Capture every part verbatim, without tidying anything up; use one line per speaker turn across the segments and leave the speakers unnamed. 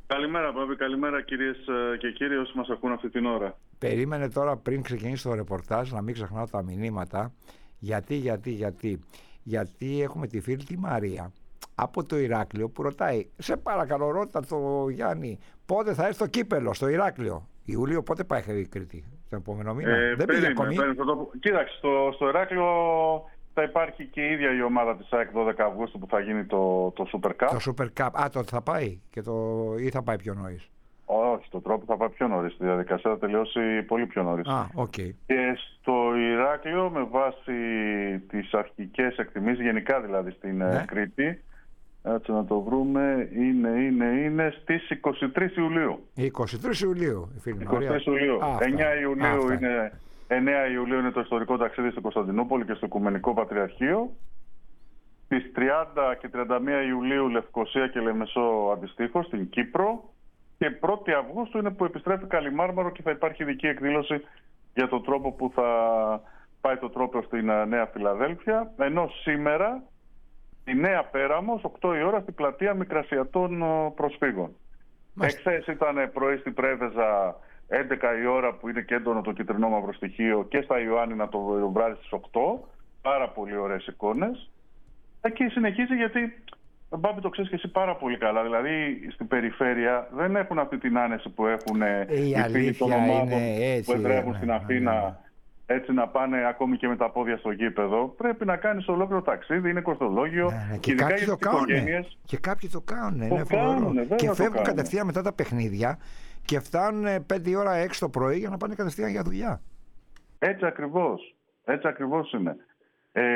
Καλημέρα, Παύλη. Καλημέρα, κυρίες και κύριοι, όσοι μας ακούν αυτή την ώρα.
Περίμενε τώρα πριν ξεκινήσει το ρεπορτάζ να μην ξεχνάω τα μηνύματα. Γιατί, γιατί, γιατί. Γιατί έχουμε τη φίλη τη Μαρία από το Ηράκλειο που ρωτάει, σε παρακαλώ ρώτα το Γιάννη, πότε θα έρθει το κύπελο στο Ηράκλειο. Ιούλιο, πότε πάει η Κρήτη, τον επόμενο μήνα.
Ε,
Δεν πήγε ακόμη.
Το... Κοίταξε, στο, στο Ηράκλειο θα υπάρχει και η ίδια η ομάδα της ΑΕΚ δώδεκα Αυγούστου που θα γίνει το, το Super Cup.
Το Super Cup. Α, τότε θα πάει και το... ή θα πάει πιο νωρίς.
Όχι, το τρόπο θα πάει πιο νωρίς. Η διαδικασία θα τελειώσει πολύ πιο νωρίς.
Α, okay.
Και στο Ηράκλειο, με βάση τις αρχικές εκτιμήσεις, γενικά δηλαδή στην ναι. Κρήτη, έτσι να το βρούμε, είναι, είναι, είναι στις είκοσι τρεις Ιουλίου.
είκοσι τρεις Ιουλίου, φίλοι
είκοσι τρεις Ιουλίου. Α, εννέα Ιουλίου Α, είναι... εννέα Ιουλίου είναι το ιστορικό ταξίδι στην Κωνσταντινούπολη και στο Οικουμενικό Πατριαρχείο. Στις τριάντα και τριάντα μία Ιουλίου Λευκοσία και Λεμεσό αντιστοίχως στην Κύπρο. Και πρώτη Αυγούστου είναι που επιστρέφει Καλιμάρμαρο και θα υπάρχει ειδική εκδήλωση για τον τρόπο που θα πάει το τρόπο στην Νέα Φιλαδέλφια. Ενώ σήμερα η Νέα Πέραμος, οκτώ η ώρα, στην πλατεία Μικρασιατών Προσφύγων. Εχθές ήταν πρωί στην Πρέβεζα, έντεκα η ώρα, που είναι και έντονο το κυτρινό μαύρο στοιχείο, και στα Ιωάννινα το βράδυ στις οκτώ. Πάρα πολύ ωραίες εικόνες. Εκεί συνεχίζει, γιατί Μπάμπη, το ξέρεις και εσύ πάρα πολύ καλά. Δηλαδή στην περιφέρεια δεν έχουν αυτή την άνεση που έχουν
η οι φίλοι των ομάδων
που εδρεύουν ναι, στην Αθήνα, ναι, ναι. Έτσι να πάνε ακόμη και με τα πόδια στο γήπεδο. Πρέπει να κάνεις ολόκληρο ταξίδι, είναι κοστολόγιο.
Ναι, ναι. Και, κάποιοι το κάνουν, και κάποιοι το κάνουν.
Το
είναι
κάνουν
και φεύγουν κατευθείαν μετά τα παιχνίδια και φτάνουν πέντε ώρα έξι το πρωί για να πάνε κατευθείαν για δουλειά.
Έτσι ακριβώς. Έτσι ακριβώς είναι. Ε,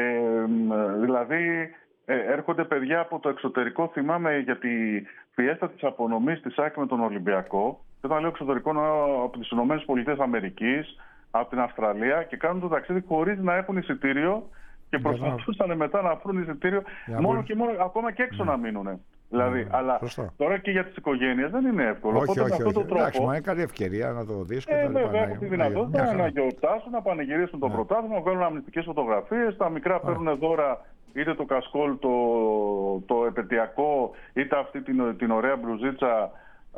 δηλαδή ε, έρχονται παιδιά από το εξωτερικό. Θυμάμαι για τη φιέστα της απονομής της ΑΕΚ με τον Ολυμπιακό. Και όταν λέω εξωτερικό, από τις ΗΠΑ, από την Αυστραλία, και κάνουν το ταξίδι χωρίς να έχουν εισιτήριο και προσπαθούσαν μετά να βρουν εισιτήριο μόνο και μόνο, ακόμα και έξω ναι. να μείνουν. Δηλαδή, yeah, αλλά σωστά. Τώρα και για τις οικογένειες δεν είναι εύκολο.
Όχι,
Οπότε
όχι,
με αυτόν
όχι.
τον τρόπο.
Εντάξει, μα είναι καλή ευκαιρία να το δεις και
ε,
τα λοιπά.
Βέβαια, έχουν τη δυνατότητα να, να γιορτάσουν, να πανηγυρίσουν το
yeah.
πρωτάθλημα, να βγάλουν αμνηστικές φωτογραφίες. Τα μικρά παίρνουν yeah. δώρα, είτε το κασκόλ, το, το επαιτειακό, είτε αυτή την, την ωραία μπλουζίτσα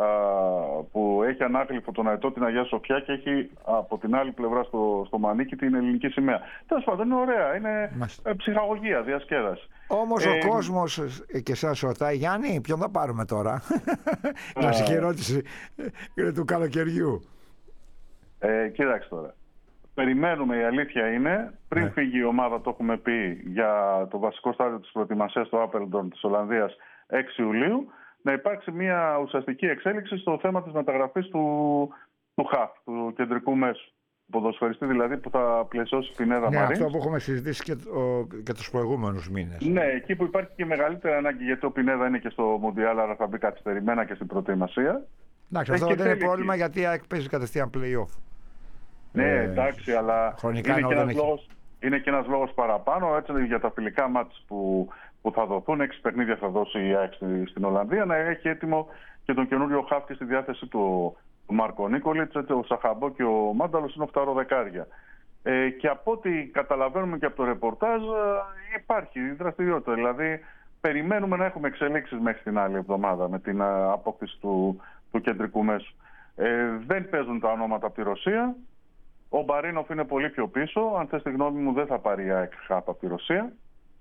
που έχει ανάγλυφο τον αετό την Αγία Σοφιά και έχει από την άλλη πλευρά στο, στο μανίκι την ελληνική σημαία. Τέλος πάντων, είναι ωραία, είναι Μάλιστα. ψυχαγωγία, διασκέδαση.
Όμως ε, ο κόσμος και σας ρωτάει, Γιάννη, ποιον θα πάρουμε τώρα? Κλασική ερώτηση του καλοκαιριού.
Ε, κοίταξε τώρα. Περιμένουμε, η αλήθεια είναι, πριν ναι. φύγει η ομάδα, το έχουμε πει, για το βασικό στάδιο της προετοιμασίας στο Άπελντον της Ολλανδίας έξι Ιουλίου, να υπάρξει μια ουσιαστική εξέλιξη στο θέμα της μεταγραφής του, του ΧΑΦ, του κεντρικού μέσου. Ποδοσφαιριστή δηλαδή που θα πλαισιώσει Πινέδα
ναι,
Μαρίν.
Αυτό που έχουμε συζητήσει και, το, και τους προηγούμενους μήνες.
Ναι, εκεί που υπάρχει και μεγαλύτερη ανάγκη, γιατί ο Πινέδα είναι και στο Μουντιάλ, άρα θα μπει καθυστερημένα και στην προετοιμασία.
Εντάξει, αυτό δεν είναι πρόβλημα, γιατί παίζει κατευθείαν play-off.
Ναι, ε, εντάξει, αλλά
χρονικά
είναι, και ένας
έχει...
λόγος, είναι και ένας λόγος παραπάνω, έτσι, για τα φιλικά μάτς που, που θα δοθούν. Έξι παιχνίδια θα δώσει η ΑΕΚ στην Ολλανδία, να έχει έτοιμο και τον καινούριο χαφ και στη διάθεση του. Ο Μάρκο Νίκολιτς, ο Σαχαμπό και ο Μάνταλος είναι οφτάρο δεκάρια. Ε, και από ό,τι καταλαβαίνουμε και από το ρεπορτάζ, υπάρχει δραστηριότητα. Δηλαδή, περιμένουμε να έχουμε εξελίξεις μέχρι την άλλη εβδομάδα με την απόκτηση του, του κεντρικού μέσου. Ε, δεν παίζουν τα ονόματα από τη Ρωσία. Ο Μπαρίνοφ είναι πολύ πιο πίσω. Αν θες τη γνώμη μου, δεν θα πάρει η ΑΕΚ από τη Ρωσία.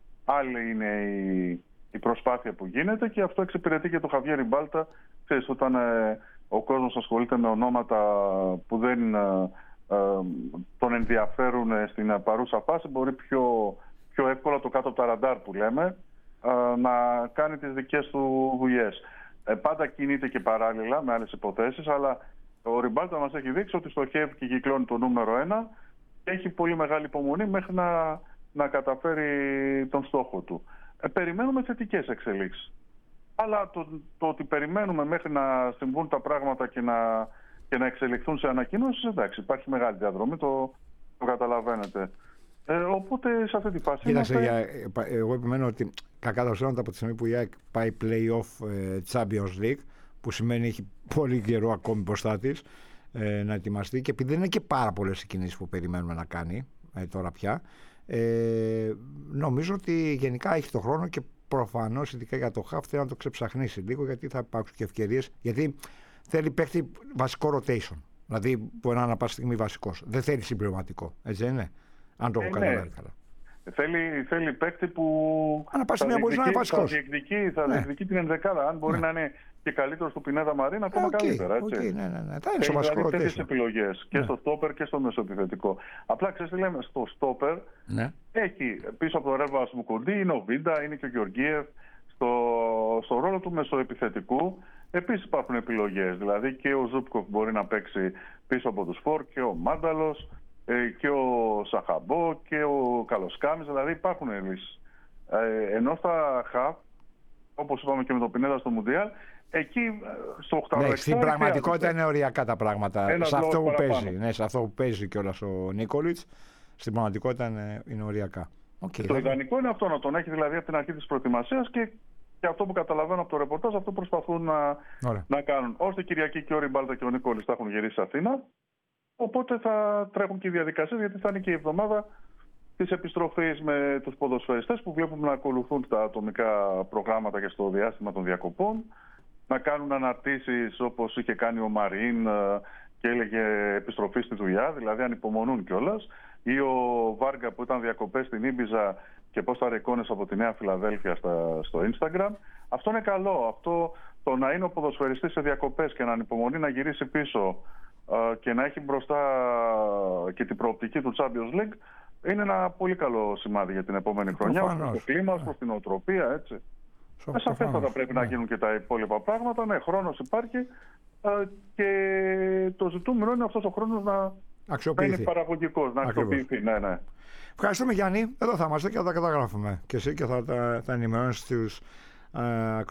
Άλλη είναι η, η προσπάθεια που γίνεται και αυτό εξυπηρετεί και το Χαβιέρι Μπάλτα. Ξέρεις, όταν ε, ο κόσμος ασχολείται με ονόματα που δεν ε, ε, τον ενδιαφέρουν στην παρούσα φάση, μπορεί πιο, πιο εύκολα το κάτω από τα ραντάρ που λέμε ε, να κάνει τις δικές του δουλειές. Ε, πάντα κινείται και παράλληλα με άλλες υποθέσεις, αλλά ο Ριμπάλτα μας έχει δείξει ότι στοχεύει και κυκλώνει το νούμερο ένα και έχει πολύ μεγάλη υπομονή μέχρι να, να καταφέρει τον στόχο του. Ε, περιμένουμε θετικές εξελίξεις. Αλλά το, το ότι περιμένουμε μέχρι να συμβούν τα πράγματα και να, και να εξελιχθούν σε ανακοινώσεις, εντάξει, υπάρχει μεγάλη διαδρομή, το, το καταλαβαίνετε. Ε, οπότε σε αυτή τη φάση.
Κοίταξε,
είμαστε...
εγώ επιμένω ότι κακά τα ψέματα από τη στιγμή που η ΑΕΚ πάει play-off ε, Champions League, που σημαίνει έχει πολύ καιρό ακόμη μπροστά της ε, να ετοιμαστεί, και επειδή δεν είναι και πάρα πολλές οι κινήσεις που περιμένουμε να κάνει ε, τώρα πια, ε, νομίζω ότι γενικά έχει το χρόνο και προφανώς ειδικά για το χαφ θέλει να το ξεψαχνίσει λίγο, γιατί θα υπάρξουν και ευκαιρίες. Γιατί θέλει παίχτη βασικό rotation. Δηλαδή μπορεί να είναι πάσα στιγμή βασικός. Δεν θέλει συμπληρωματικό. Έτσι δεν είναι? Αν το έχω
ε,
καταλάβει
ναι.
καλά.
Θέλει, θέλει παίκτη που
ανά πάσα στιγμή μπορεί να είναι βασικός.
Θα διεκδικεί, θα
ναι.
διεκδικεί την ενδεκάδα. Αν μπορεί ναι. να είναι και καλύτερο του Πινέδα Μαρίνα, ακόμα okay, καλύτερα. Έτσι.
Okay, ναι, ναι, ναι. Θα είναι στο βασικό rotation.
Τέτοιες επιλογές και ναι. στο στόπερ και στο μεσοεπιθετικό. Απλά ξέρεις τι λέμε, στο στόπερ
ναι.
έχει πίσω από το Ρέβα Μουκουντή, είναι ο Βίντα, είναι και ο Γεωργίευ. Στο, στο ρόλο του μεσοεπιθετικού επίσης υπάρχουν επιλογές. Δηλαδή και ο Ζούπκοφ μπορεί να παίξει πίσω από τους φορ και ο Μάνταλος και ο Σαχαμπό και ο Καλοσκάμης. Δηλαδή υπάρχουν λύσεις. Ε, ενώ στα χαφ, όπως είπαμε και με το Πινέδα στο Μουντιάλ, εκεί στο οκτώ.
Ναι, στην πραγματικότητα είναι οριακά τα πράγματα. Σε αυτό, που παίζει, ναι, σε αυτό που παίζει κιόλας ο Νίκολιτς, στην πραγματικότητα είναι, είναι οριακά. Okay,
το ιδανικό είναι αυτό, να τον έχει δηλαδή από την αρχή της προετοιμασίας και, και αυτό που καταλαβαίνω από το ρεπορτάζ, αυτό προσπαθούν να, να κάνουν. Ώστε Κυριακή και ο Ριμπάλτα και ο Νίκολιτς θα έχουν γυρίσει Αθήνα. Οπότε θα τρέχουν και οι διαδικασίες, γιατί θα είναι και η εβδομάδα της επιστροφής με τους ποδοσφαιριστές που βλέπουμε να ακολουθούν τα ατομικά προγράμματα και στο διάστημα των διακοπών. Να κάνουν αναρτήσεις όπως είχε κάνει ο Μαρίν και έλεγε επιστροφή στη δουλειά, δηλαδή ανυπομονούν κιόλας. Ή ο Βάργα που ήταν διακοπές στην Ήμπιζα και πόσταρε εικόνες από τη Νέα Φιλαδέλφια στα, στο Instagram. Αυτό είναι καλό. Αυτό, το να είναι ο ποδοσφαιριστής σε διακοπές και να ανυπομονεί να γυρίσει πίσω και να έχει μπροστά και την προοπτική του Champions League, είναι ένα πολύ καλό σημάδι για την επόμενη χρονιά. Ως προς το κλίμα, ως προς την οτροπία, έτσι. Σαφέστατα πρέπει ναι. να γίνουν και τα υπόλοιπα πράγματα. Ναι, χρόνος υπάρχει και το ζητούμενο είναι αυτός ο χρόνος να, να είναι παραγωγικός, να αξιοποιηθεί. Ναι, ναι.
Ευχαριστούμε, Γιάννη. Εδώ θα είμαστε και θα τα καταγράφουμε. Και εσύ και θα, θα, θα ενημερώνεις τους